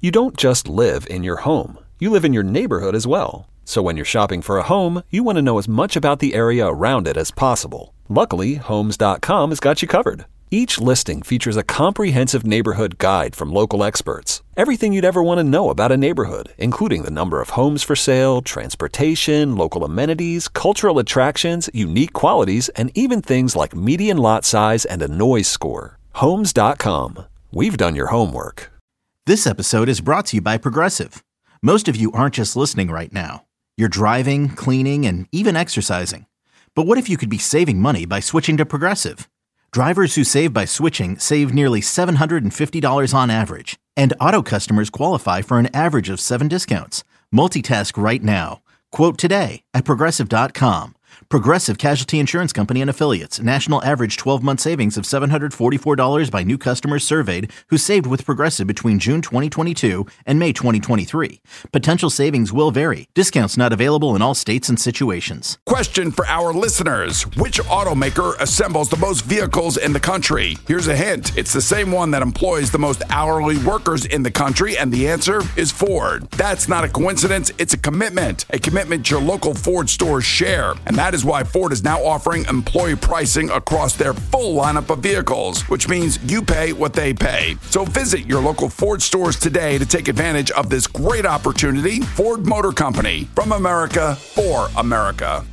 You don't just live in your home. You live in your neighborhood as well. So when you're shopping for a home, you want to know as much about the area around it as possible. Luckily, Homes.com has got you covered. Each listing features a comprehensive neighborhood guide from local experts. Everything you'd ever want to know about a neighborhood, including the number of homes for sale, transportation, local amenities, cultural attractions, unique qualities, and even things like median lot size and a noise score. Homes.com. We've done your homework. This episode is brought to you by Progressive. Most of you aren't just listening right now. You're driving, cleaning, and even exercising. But what if you could be saving money by switching to Progressive? Drivers who save by switching save nearly $750 on average, and auto customers qualify for an average of 7 discounts. Multitask right now. Quote today at Progressive.com. Progressive Casualty Insurance Company and Affiliates. National average 12-month savings of $744 by new customers surveyed who saved with Progressive between June 2022 and May 2023. Potential savings will vary. Discounts not available in all states and situations. Question for our listeners. Which automaker assembles the most vehicles in the country? Here's a hint. It's the same one that employs the most hourly workers in the country, and the answer is Ford. That's not a coincidence. It's a commitment your local Ford stores share. And that is why Ford is now offering employee pricing across their full lineup of vehicles, which means you pay what they pay. So visit your local Ford stores today to take advantage of this great opportunity. Ford Motor Company, from America for America.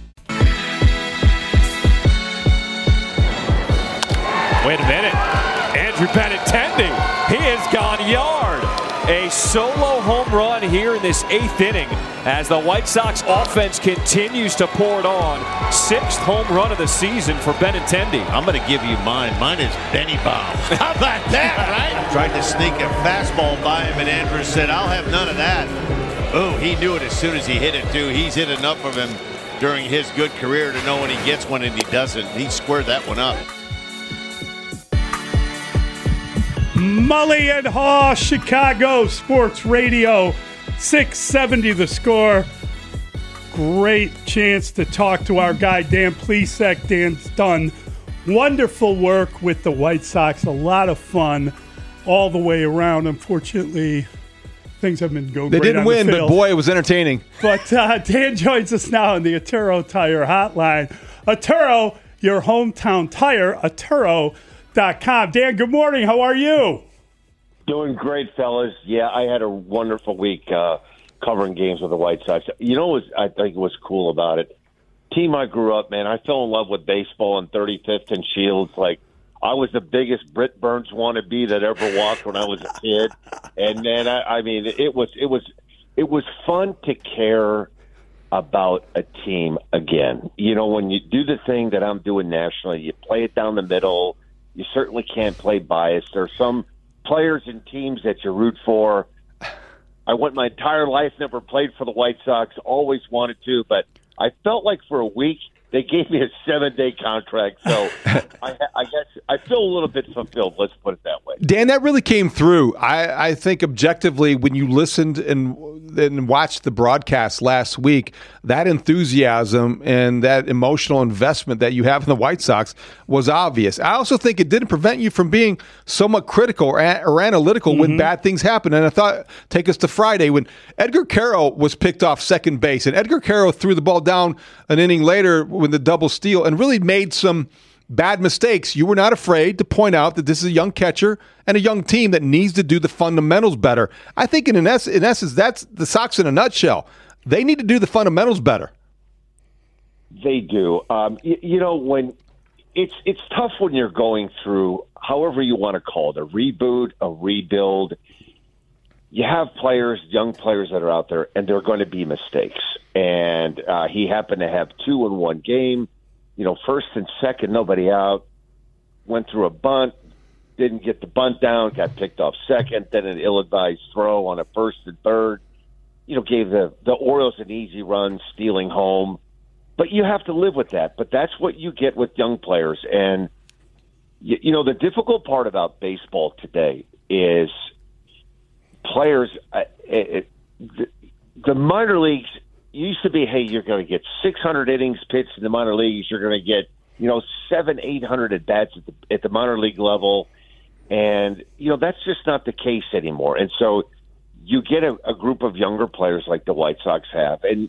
Wait a minute. Andrew Benintendi, he has gone yard. A solo home run here in this 8th inning as the White Sox offense continues to pour it on. 6th home run of the season for Benintendi. I'm going to give you mine. Mine is Benny Bomb. How about that, right? Tried to sneak a fastball by him, and Andrews said, I'll have none of that. Oh, he knew it as soon as he hit it, too. He's hit enough of him during his good career to know when he gets one and he doesn't. He squared that one up. Mully and Haw, Chicago Sports Radio, 670 The Score. Great chance to talk to our guy, Dan Plesac. Dan's done wonderful work with the White Sox. A lot of fun all the way around. Unfortunately, things have been going great. They didn't win, but boy, it was entertaining. But Dan joins us now on the Atturo Tire Hotline. Atturo, your hometown tire, Atturo.com. Dan, good morning. How are you? Doing great, fellas. Yeah, I had a wonderful week covering games with the White Sox. You know what I think was cool about it? Team I grew up, man, I fell in love with baseball in 35th and Shields. Like, I was the biggest Britt Burns wannabe that ever walked when I was a kid. And then, I mean, it was fun to care about a team again. You know, when you do the thing that I'm doing nationally, you play it down the middle. You certainly can't play biased. There are some players and teams that you root for. I went my entire life, never played for the White Sox, always wanted to, but I felt like for a week they gave me a 7-day contract. So I guess I feel a little bit fulfilled, let's put it that way. Dan, that really came through. I think objectively when you listened and watched the broadcast last week, that enthusiasm and that emotional investment that you have in the White Sox was obvious. I also think it didn't prevent you from being somewhat critical or analytical when bad things happen. And I thought, take us to Friday when Edgar Carroll was picked off second base, and Edgar Carroll threw the ball down an inning later with the double steal and really made some bad mistakes. You were not afraid to point out that this is a young catcher and a young team that needs to do the fundamentals better. I think in essence, that's the Sox in a nutshell. They need to do the fundamentals better. They do. You know, when it's tough when you're going through, however you want to call it, a reboot, a rebuild. You have players, young players that are out there, and there are going to be mistakes. And he happened to have 2 in one game. You know, first and second, nobody out. Went through a bunt, didn't get the bunt down, got picked off second, then an ill-advised throw on a first and third. You know, gave the Orioles an easy run, stealing home. But you have to live with that. But that's what you get with young players. And, you know, the difficult part about baseball today is players, the minor leagues used to be, hey, you're going to get 600 innings pitched in the minor leagues. You're going to get, 700-800 at bats at the minor league level. And, that's just not the case anymore. And so you get a group of younger players like the White Sox have, and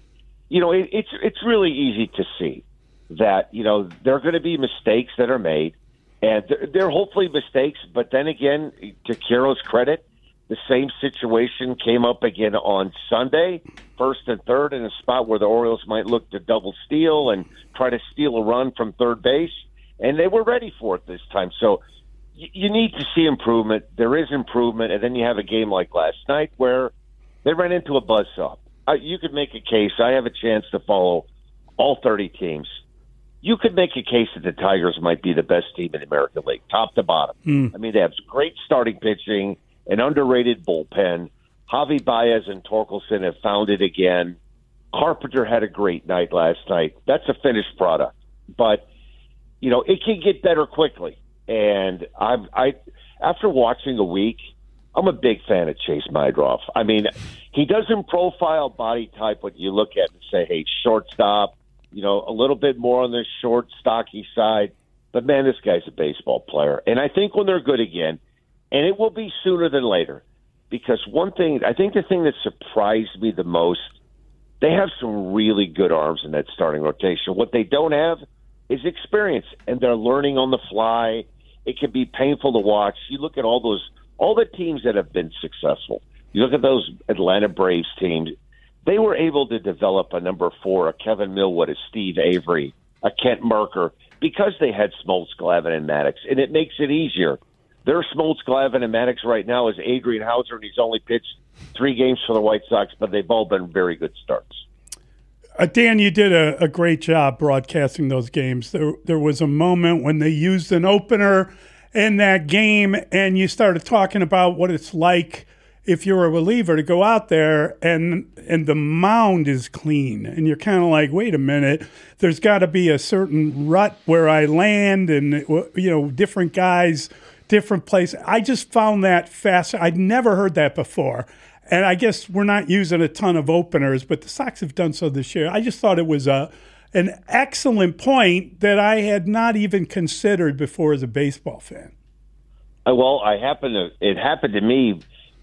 it's really easy to see that there are going to be mistakes that are made, and they're hopefully mistakes. But then again, to Quiro's credit, the same situation came up again on Sunday, 1st and 3rd, in a spot where the Orioles might look to double steal and try to steal a run from third base, and they were ready for it this time. So you need to see improvement. There is improvement, and then you have a game like last night where they ran into a buzzsaw. You could make a case. I have a chance to follow all 30 teams. You could make a case that the Tigers might be the best team in the American League, top to bottom. I mean, they have great starting pitching, an underrated bullpen. Javi Baez and Torkelson have found it again. Carpenter had a great night last night. That's a finished product. But, it can get better quickly. And I after watching a week, I'm a big fan of Chase Mydroff. I mean, he doesn't profile body type what you look at and say, hey, shortstop, a little bit more on the short, stocky side. But, man, this guy's a baseball player. And I think when they're good again, and it will be sooner than later, because I think the thing that surprised me the most, they have some really good arms in that starting rotation. What they don't have is experience, and they're learning on the fly. It can be painful to watch. You look at all the teams that have been successful. You look at those Atlanta Braves teams. They were able to develop a number 4, a Kevin Millwood, a Steve Avery, a Kent Merker, because they had Smoltz, Glavine, and Maddox, and it makes it easier. Their Smoltz, Glavine, and Maddox right now is Adrian Hauser, and he's only pitched 3 games for the White Sox, but they've all been very good starts. Dan, you did a great job broadcasting those games. There was a moment when they used an opener in that game, and you started talking about what it's like if you're a reliever to go out there and the mound is clean, and you're kind of like, wait a minute, there's got to be a certain rut where I land, and different guys, different place. I just found that fascinating. I'd never heard that before. And I guess we're not using a ton of openers, but the Sox have done so this year. I just thought it was an excellent point that I had not even considered before as a baseball fan. Well, it happened to me.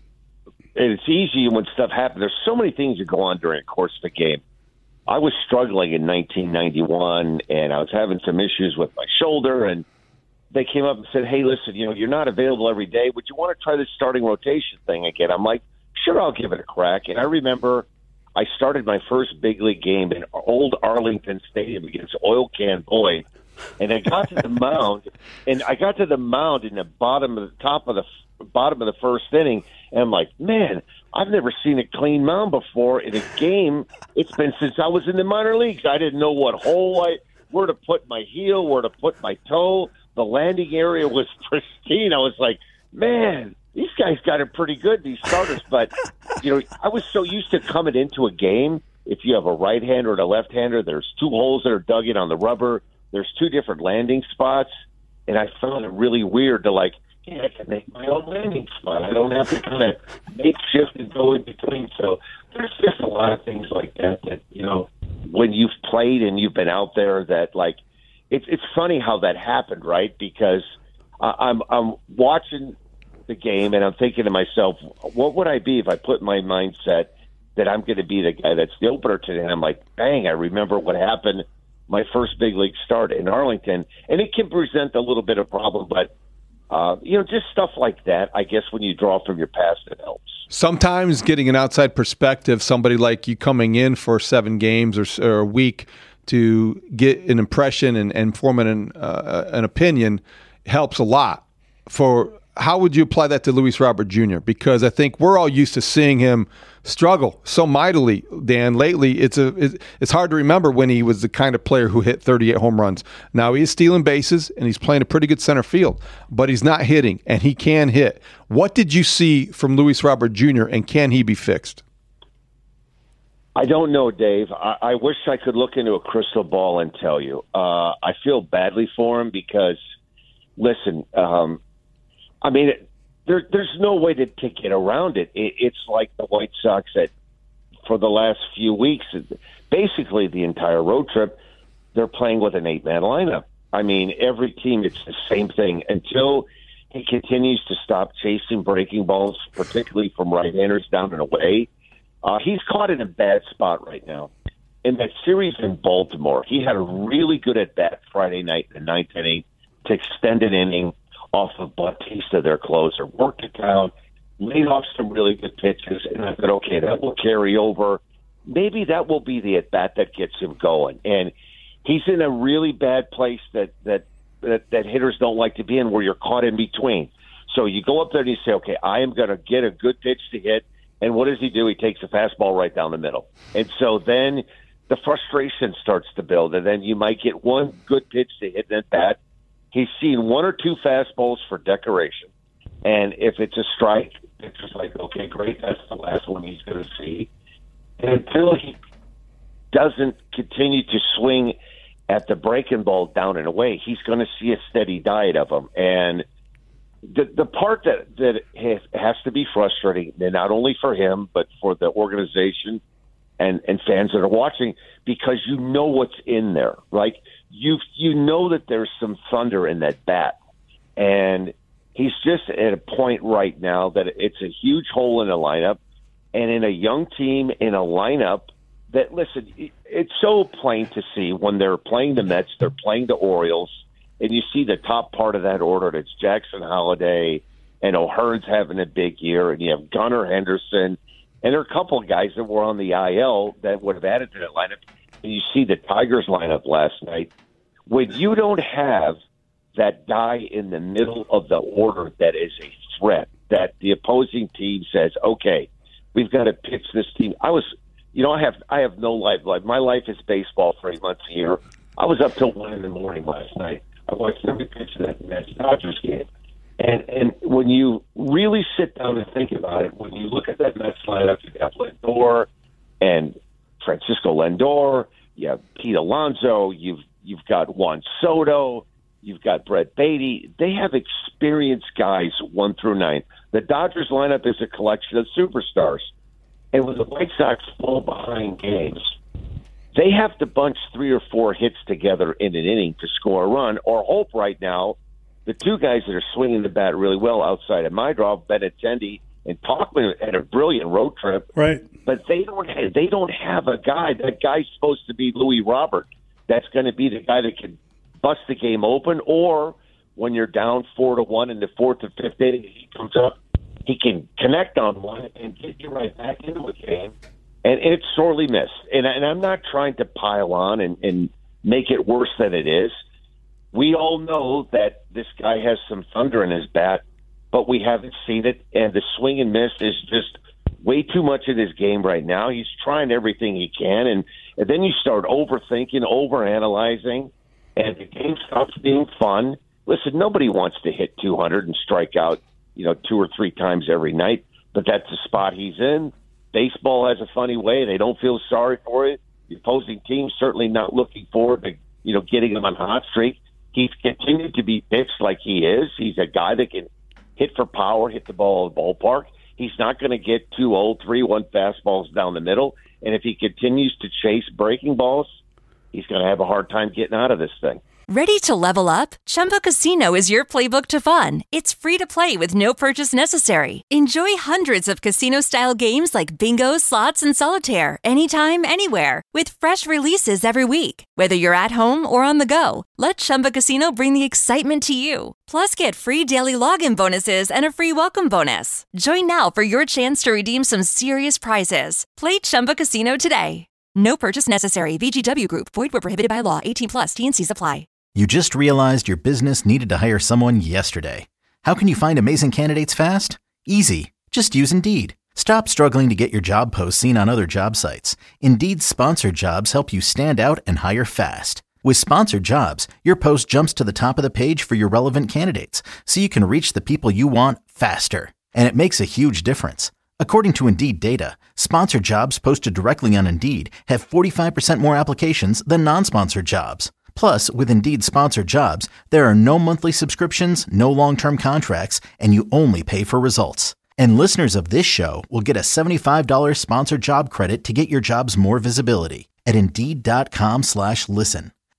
It's easy when stuff happens. There's so many things that go on during the course of the game. I was struggling in 1991, and I was having some issues with my shoulder, and they came up and said, hey, listen, you're not available every day. Would you want to try this starting rotation thing again? I'm like, sure, I'll give it a crack. And I remember I started my first big league game in old Arlington Stadium against Oil Can Boyd. And I got to the mound, in the bottom of the first inning, and I'm like, man, I've never seen a clean mound before in a game. It's been since I was in the minor leagues. I didn't know what hole where to put my heel, where to put my toe. The landing area was pristine. I was like, man, these guys got it pretty good, these starters. But, I was so used to coming into a game. If you have a right-hander and a left-hander, there's 2 holes that are dug in on the rubber. There's 2 different landing spots. And I found it really weird to I can make my own landing spot. I don't have to kind of make shift and go in between. So there's just a lot of things like that when you've played and you've been out there that, it's funny how that happened, right? Because I'm watching the game and I'm thinking to myself, what would I be if I put my mindset that I'm going to be the guy that's the opener today? And I'm like, bang, I remember what happened my first big league start in Arlington. And it can present a little bit of problem, but just stuff like that, I guess when you draw from your past, it helps. Sometimes getting an outside perspective, somebody like you coming in for 7 games or a week to get an impression and form an opinion helps a lot. How would you apply that to Luis Robert Jr.? Because I think we're all used to seeing him struggle so mightily, Dan. Lately, it's hard to remember when he was the kind of player who hit 38 home runs. Now he is stealing bases, and he's playing a pretty good center field, but he's not hitting, and he can hit. What did you see from Luis Robert Jr., and can he be fixed? I don't know, Dave. I wish I could look into a crystal ball and tell you. I feel badly for him because, listen, there's no way to get around it. It's like the White Sox that for the last few weeks, basically the entire road trip, they're playing with an 8-man lineup. I mean, every team, it's the same thing until he continues to stop chasing breaking balls, particularly from right-handers down and away. He's caught in a bad spot right now. In that series in Baltimore, he had a really good at-bat Friday night in the ninth inning to extend an inning off of Bautista, their closer. Worked it down, laid off some really good pitches, and I thought, okay, that will carry over. Maybe that will be the at-bat that gets him going. And he's in a really bad place that hitters don't like to be in, where you're caught in between. So you go up there and you say, okay, I am going to get a good pitch to hit. And what does he do? He takes a fastball right down the middle. And so then the frustration starts to build, and then you might get one good pitch to hit at bat. He's seen one or two fastballs for decoration. And if it's a strike, it's just like, okay, great, that's the last one he's going to see. And until he doesn't continue to swing at the breaking ball down and away, he's going to see a steady diet of them. And the part that has to be frustrating, and not only for him, but for the organization and fans that are watching, because you know what's in there. Like, you know that there's some thunder in that bat. And he's just at a point right now that it's a huge hole in the lineup, and in a young team, in a lineup that, listen, it's so plain to see when they're playing the Mets, they're playing the Orioles, and you see the top part of that order, that's Jackson Holliday, and O'Hearn's having a big year, and you have Gunnar Henderson, and there are a couple of guys that were on the IL that would have added to that lineup. And you see the Tigers lineup last night. When you don't have that guy in the middle of the order that is a threat, that the opposing team says, okay, we've got to pitch this team. I have no life. Like, my life is baseball 3 months a year. I was up till 1 a.m. last night. I watched every pitch of that Mets-Dodgers game. And when you really sit down and think about it, when you look at that Mets lineup, you have Lindor and Francisco Lindor, you have Pete Alonso, you've got Juan Soto, you've got Brett Beatty. They have experienced guys 1 through 9. The Dodgers lineup is a collection of superstars. And when the White Sox fall behind games, they have to bunch 3 or 4 hits together in an inning to score a run, or hope right now the two guys that are swinging the bat really well outside of Maedrov, Benintendi, and Tauchman had a brilliant road trip. Right. But they don't have a guy. That guy's supposed to be Louis Robert. That's going to be the guy that can bust the game open, or when you're down 4-1 in the 4th or 5th inning, he comes up, he can connect on one and get you right back into a game. And it's sorely missed. And I'm not trying to pile on and make it worse than it is. We all know that this guy has some thunder in his bat, but we haven't seen it. And the swing and miss is just way too much in his game right now. He's trying everything he can. And then you start overthinking, overanalyzing, and the game stops being fun. Listen, nobody wants to hit 200 and strike out, 2 or 3 times every night, but that's the spot he's in. Baseball has a funny way. They don't feel sorry for it. The opposing team's certainly not looking forward to, getting him on hot streak. He's continued to be pitched like he is. He's a guy that can hit for power, hit the ball in the ballpark. He's not going to get 2 0-3-1 fastballs down the middle. And if he continues to chase breaking balls, he's going to have a hard time getting out of this thing. Ready to level up? Chumba Casino is your playbook to fun. It's free to play with no purchase necessary. Enjoy hundreds of casino-style games like bingo, slots, and solitaire anytime, anywhere, with fresh releases every week. Whether you're at home or on the go, let Chumba Casino bring the excitement to you. Plus, get free daily login bonuses and a free welcome bonus. Join now for your chance to redeem some serious prizes. Play Chumba Casino today. No purchase necessary. VGW Group. Void where prohibited by law. 18+. T&Cs apply. You just realized your business needed to hire someone yesterday. How can you find amazing candidates fast? Easy. Just use Indeed. Stop struggling to get your job posts seen on other job sites. Indeed's sponsored jobs help you stand out and hire fast. With sponsored jobs, your post jumps to the top of the page for your relevant candidates, so you can reach the people you want faster. And it makes a huge difference. According to Indeed data, sponsored jobs posted directly on Indeed have 45% more applications than non-sponsored jobs. Plus, with Indeed sponsored jobs, there are no monthly subscriptions, no long-term contracts, and you only pay for results. And listeners of this show will get a $75 sponsored job credit to get your jobs more visibility at Indeed.com/listen.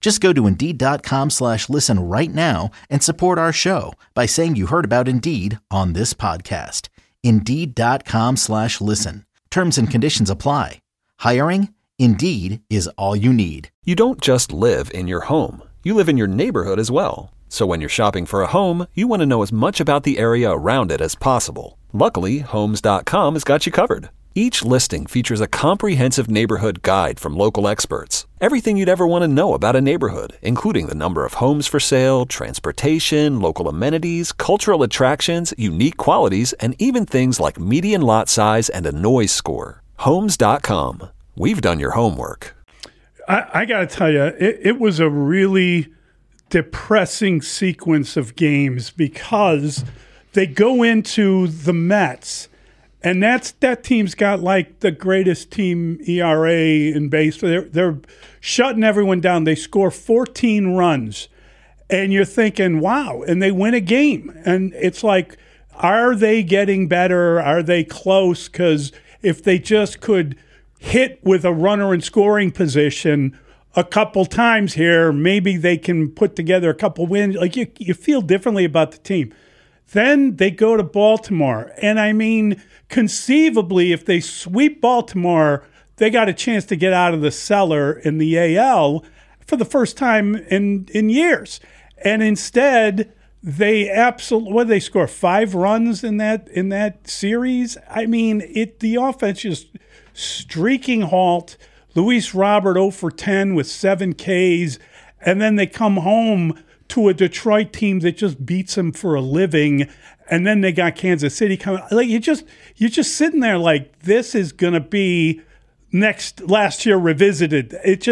Just go to Indeed.com/listen right now and support our show by saying you heard about Indeed on this podcast. Indeed.com/listen. Terms and conditions apply. Hiring? Indeed is all you need. You don't just live in your home. You live in your neighborhood as well. So when you're shopping for a home, you want to know as much about the area around it as possible. Luckily, Homes.com has got you covered. Each listing features a comprehensive neighborhood guide from local experts. Everything you'd ever want to know about a neighborhood, including the number of homes for sale, transportation, local amenities, cultural attractions, unique qualities, and even things like median lot size and a noise score. Homes.com. We've done your homework. I got to tell you, it was a really depressing sequence of games because they go into the Mets. And that team's got like the greatest team ERA in baseball. They're shutting everyone down. They score 14 runs. And you're thinking, wow, and they win a game. And it's like, are they getting better? Are they close? Because if they just could hit with a runner in scoring position a couple times here, maybe they can put together a couple wins. Like you feel differently about the team. Then they go to Baltimore. And I mean, conceivably, if they sweep Baltimore, they got a chance to get out of the cellar in the AL for the first time in years. And instead, they they score 5 runs in that series. I mean, the offense just streaking halt. Luis Robert 0 for 10 with 7 Ks, and then they come home to a Detroit team that just beats them for a living, and then they got Kansas City coming. Like you're just sitting there like this is gonna be last year revisited. It's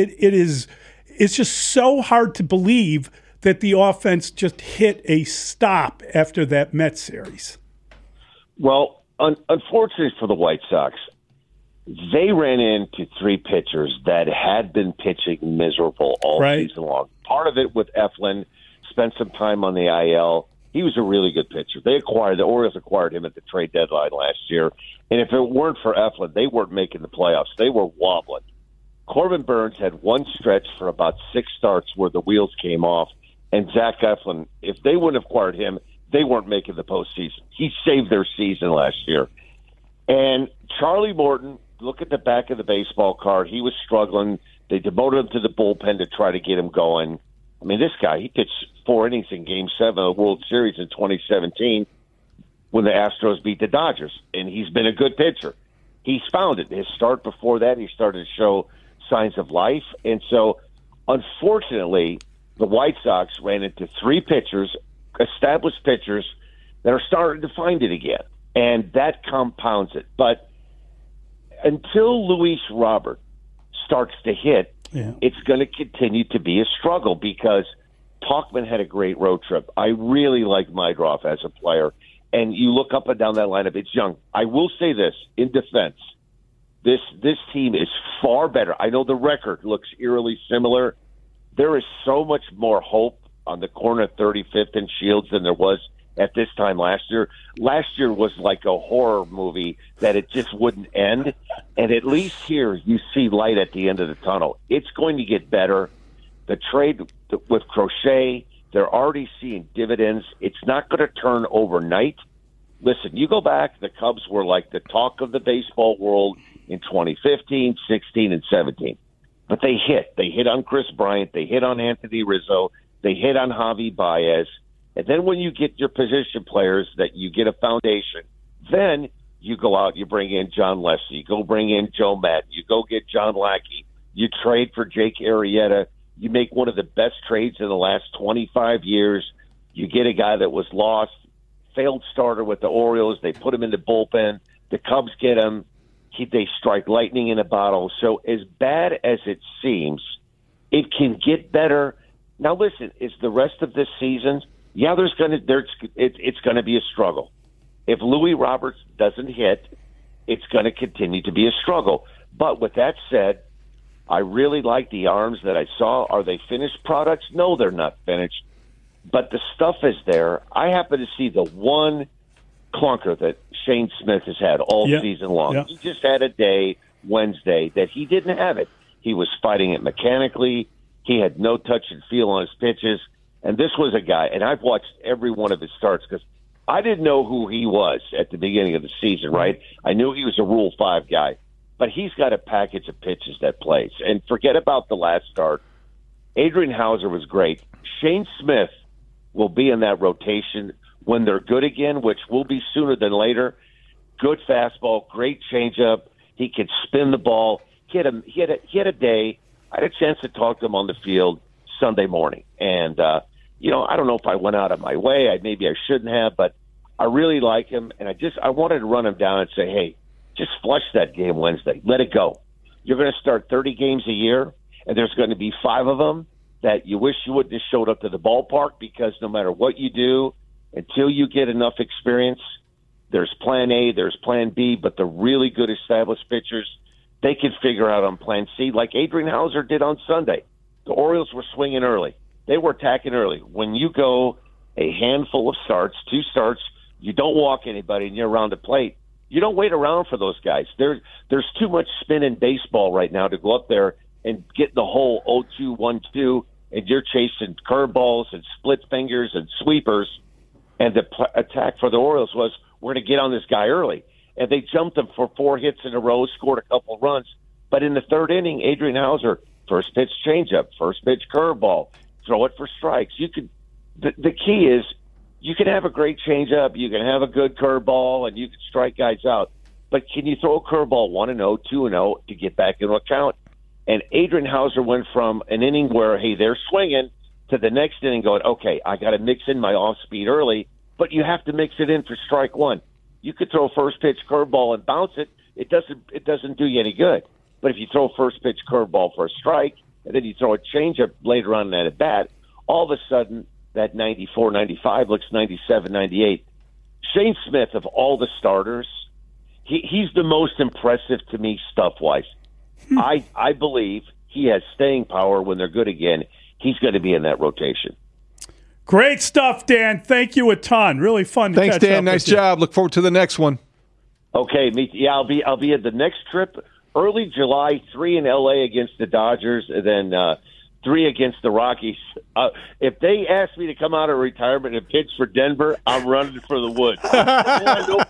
just so hard to believe that the offense just hit a stop after that Mets series. Well, unfortunately for the White Sox, they ran into 3 pitchers that had been pitching miserable all season long. Part of it with Eflin, spent some time on the IL. He was a really good pitcher. The Orioles acquired him at the trade deadline last year. And if it weren't for Eflin, they weren't making the playoffs. They were wobbling. Corbin Burns had one stretch for about 6 starts where the wheels came off. And Zach Eflin, if they wouldn't have acquired him, they weren't making the postseason. He saved their season last year. And Charlie Morton, look at the back of the baseball card. He was struggling. They demoted him to the bullpen to try to get him going. I mean, this guy, he pitched 4 innings in Game 7 of the World Series in 2017 when the Astros beat the Dodgers, and he's been a good pitcher. He's found it. His start before that, he started to show signs of life. And so, unfortunately, the White Sox ran into 3 pitchers, established pitchers, that are starting to find it again, and that compounds it. But until Luis Robert starts to hit, it's going to continue to be a struggle because Tauchman had a great road trip. I really like Maedroff as a player, and you look up and down that lineup, it's young. I will say this, in defense, this team is far better. I know the record looks eerily similar. There is so much more hope on the corner of 35th and Shields than there was at this time last year. Last year was like a horror movie that it just wouldn't end. And at least here you see light at the end of the tunnel. It's going to get better. The trade with Crochet, they're already seeing dividends. It's not going to turn overnight. Listen, you go back, the Cubs were like the talk of the baseball world in 2015, 16, and 17. But they hit. They hit on Chris Bryant. They hit on Anthony Rizzo. They hit on Javi Baez. And then when you get your position players that you get a foundation, then you go out, you bring in John Leslie, you go bring in Joe Matt, you go get John Lackey, you trade for Jake Arrieta, you make one of the best trades in the last 25 years. You get a guy that was lost, failed starter with the Orioles. They put him in the bullpen. The Cubs get him. They strike lightning in a bottle. So as bad as it seems, it can get better. Now, listen, is the rest of this season? Yeah, it's going to be a struggle. If Louis Roberts doesn't hit, it's going to continue to be a struggle. But with that said, I really like the arms that I saw. Are they finished products? No, they're not finished. But the stuff is there. I happen to see the one clunker that Shane Smith has had all season long. He just had a day, Wednesday, that he didn't have it. He was fighting it mechanically. He had no touch and feel on his pitches. And this was a guy, and I've watched every one of his starts because I didn't know who he was at the beginning of the season, right? I knew he was a Rule 5 guy, but he's got a package of pitches that plays. And forget about the last start. Adrian Houser was great. Shane Smith will be in that rotation when they're good again, which will be sooner than later. Good fastball, great changeup. He could spin the ball. He had a day. I had a chance to talk to him on the field Sunday morning. And, I don't know if I went out of my way. Maybe I shouldn't have, but I really like him. And I wanted to run him down and say, hey, just flush that game Wednesday. Let it go. You're going to start 30 games a year, and there's going to be 5 of them that you wish you wouldn't have showed up to the ballpark because no matter what you do, until you get enough experience, there's plan A, there's plan B, but the really good established pitchers, they can figure out on plan C like Adrian Houser did on Sunday. The Orioles were swinging early. They were attacking early. When you go a handful of starts, 2 starts, you don't walk anybody and you're around the plate, you don't wait around for those guys. There's too much spin in baseball right now to go up there and get the whole 0-2, 1-2, and you're chasing curveballs and split fingers and sweepers. And the attack for the Orioles was, we're going to get on this guy early. And they jumped him for 4 hits in a row, scored a couple of runs. But in the 3rd inning, Adrian Houser, first pitch changeup, first pitch curveball, throw it for strikes. The key is you can have a great changeup, you can have a good curveball, and you can strike guys out. But can you throw a curveball 1-0, 2-0 to get back into account? And Adrian Houser went from an inning where, hey, they're swinging, to the next inning going, okay, I got to mix in my off-speed early, but you have to mix it in for strike 1. You could throw first pitch curveball and bounce it. It doesn't do you any good. But if you throw first pitch curveball for a strike, and then you throw a changeup later on in that at bat, all of a sudden that 94, 95 looks 97, 98. Shane Smith, of all the starters, he's the most impressive to me stuff-wise. I believe he has staying power when they're good again. He's going to be in that rotation. Great stuff, Dan. Thank you a ton. Really fun to catch up. Thanks, Dan. Nice job. Look forward to the next one. Okay, I'll be at the next trip early July, 3 in L.A. against the Dodgers, and then 3 against the Rockies. If they ask me to come out of retirement and pitch for Denver, I'm running for the woods. I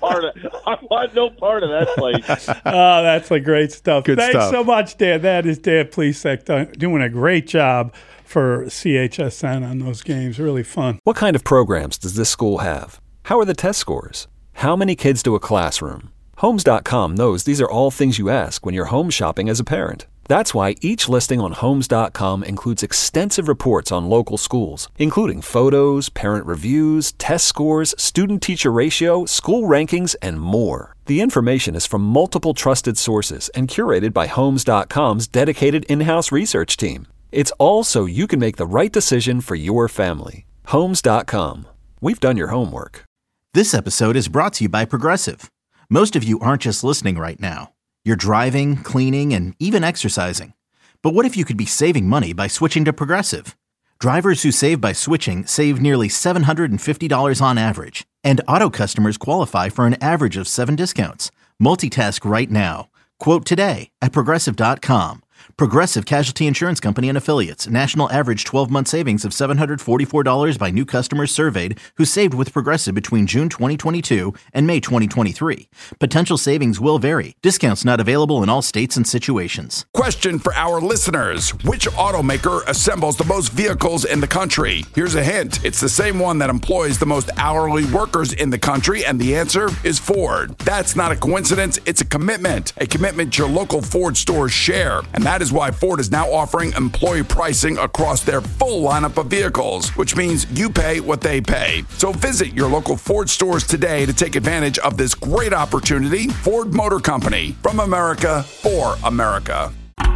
want no part of that place. Oh, that's a great stuff. Good Thanks stuff. so much, Dan. That is Dan Plesac doing a great job for CHSN on those games. Really fun. What kind of programs does this school have? How are the test scores? How many kids to a classroom? Homes.com knows these are all things you ask when you're home shopping as a parent. That's why each listing on Homes.com includes extensive reports on local schools, including photos, parent reviews, test scores, student-teacher ratio, school rankings, and more. The information is from multiple trusted sources and curated by Homes.com's dedicated in-house research team. It's all so you can make the right decision for your family. Homes.com. We've done your homework. This episode is brought to you by Progressive. Most of you aren't just listening right now. You're driving, cleaning, and even exercising. But what if you could be saving money by switching to Progressive? Drivers who save by switching save nearly $750 on average. And auto customers qualify for an average of 7 discounts. Multitask right now. Quote today at Progressive.com. Progressive Casualty Insurance Company and Affiliates. National average 12-month savings of $744 by new customers surveyed who saved with Progressive between June 2022 and May 2023. Potential savings will vary. Discounts not available in all states and situations. Question for our listeners. Which automaker assembles the most vehicles in the country? Here's a hint. It's the same one that employs the most hourly workers in the country, and the answer is Ford. That's not a coincidence. It's a commitment your local Ford stores share. And that is why Ford is now offering employee pricing across their full lineup of vehicles, which means you pay what they pay. So visit your local Ford stores today to take advantage of this great opportunity. Ford Motor Company, from America for America.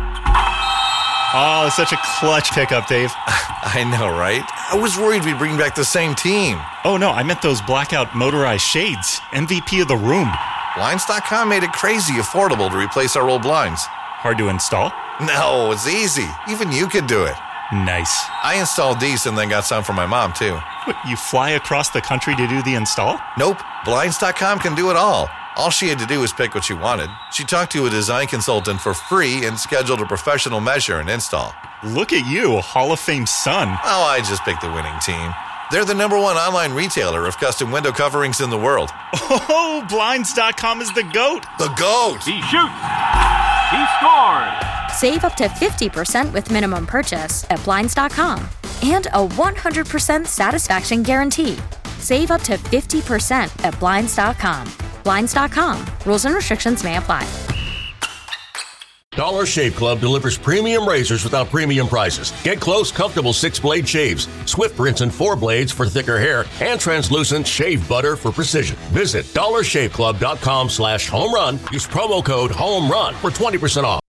Oh, such a clutch pickup, Dave. I know, right? I was worried we'd bring back the same team. Oh, no, I meant those blackout motorized shades. MVP of the room. Blinds.com made it crazy affordable to replace our old blinds. Hard to install? No, it's easy. Even you could do it. Nice. I installed these and then got some for my mom, too. What, you fly across the country to do the install? Nope. Blinds.com can do it all. All she had to do was pick what she wanted. She talked to a design consultant for free and scheduled a professional measure and install. Look at you, Hall of Fame son. Oh, I just picked the winning team. They're the #1 online retailer of custom window coverings in the world. Oh, Blinds.com is the GOAT. The GOAT! He shoots. He scores. Save up to 50% with minimum purchase at Blinds.com. And a 100% satisfaction guarantee. Save up to 50% at Blinds.com. Blinds.com. Rules and restrictions may apply. Dollar Shave Club delivers premium razors without premium prices. Get close, comfortable 6-blade shaves, swift rinse and 4 blades for thicker hair, and translucent shave butter for precision. Visit dollarshaveclub.com/homerun. Use promo code HOMERUN for 20% off.